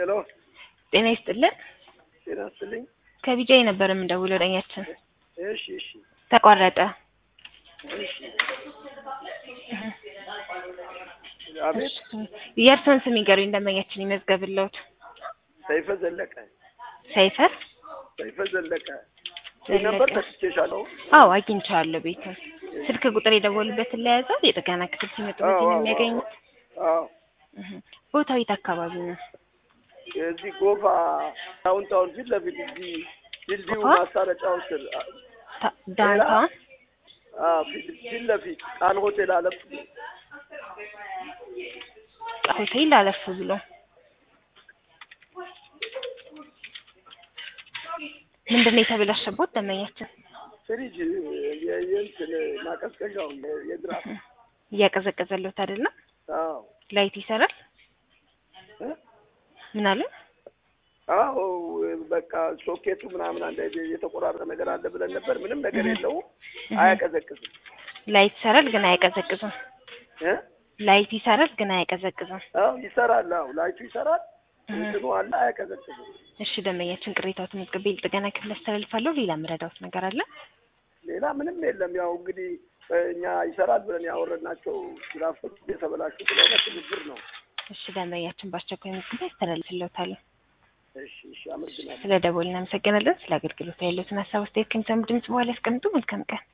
ሄሎ ጤና ይስጥልን። ጤና ይስጥልኝ። ከቢጃይ ነበር የምደውለው ዳኛችን እሺ ተቋረጠ። እሺ አቤት። የእርሶን ስም ይገሩኝ ደንበኛችን ይመዝገብልዎት። ሰይፈ ዘለቀ ዘለቀ ነበር ተስቼሻለሁ። አዎ አግኝቻለሁ ቤቱን። ስልክ ቁጥር የደወሉበትን ለያዘው የጥገና ክፍል ሲመጡ በዚህ ነው የሚያገኙት። አዎ ቦታው የት አካባቢ ነው? እዚህ ጎፋ ዳውንታውን ፊት ለፊት እዚህ ድልድዩ ማስታረቂያው ስር ዳውንታውን ፊት ለፊት ቃል ሆቴል አለፍ ሆቴል አለፍ ብሎ ምንድነው የተበላሸበት ደንበኛችን? ፍሪጅ የእንትን ማቀዝቀዣው የድራፍት እያቀዘቀዘለት አይደለም? አዎ ላይት ይሰራል? ምን አለ? አዎ በቃ ሶኬቱ ምናምን አንድ የተቆራረጠ ነገር አለ ብለን ነበር። ምንም ነገር የለውም። አያቀዘቅዝም። ላይት ይሰራል ግን አያቀዘቅዝም። ላይት ይሰራል ግን አያቀዘቅዝም። አዎ ይሰራል። አዎ ላይቱ ይሰራል። እንትኑ አለ አያቀዘቅዝም። እሺ ደንበኛችን ቅሬታዎትን መዝግቤ ለጥገና ክፍል አስተላልፋለሁ። ሌላ ምረዳውት ነገር አለ? ሌላ ምንም የለም። ያው እንግዲህ እኛ ይሰራል ብለን ያወረድናቸው ድራፍቶች የተበላሹ ስለሆነ ትብብር ነው። እሺ ደንበኛችን በአስቸኳይ መዝግቤ አስተላልፍልዎታለሁ። እሺ አመሰግናለሁ። ስለ ደወልን እናመሰግናለን። ስለ አገልግሎት ያለዎትን ሀሳብ አስተያየት ከሚሰሙ ድምጽ በኋላ ያስቀምጡ። መልካም ቀን።